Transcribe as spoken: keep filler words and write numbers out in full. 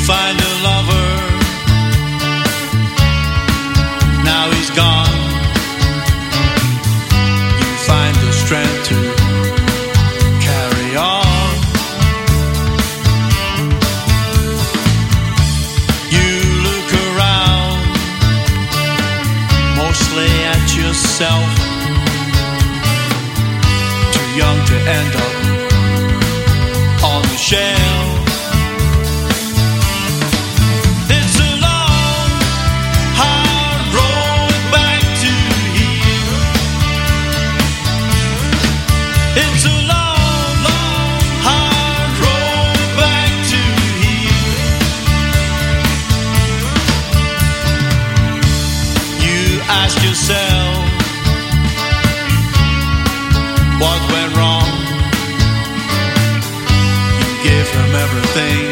find a lover. Now he's gone. You find the strength to carry on. You look around, mostly at yourself. Too young to end up on the shelf. It's a long, hard road back to here. It's a long, long, hard road back to here. You ask yourself, what went wrong? You gave him everything.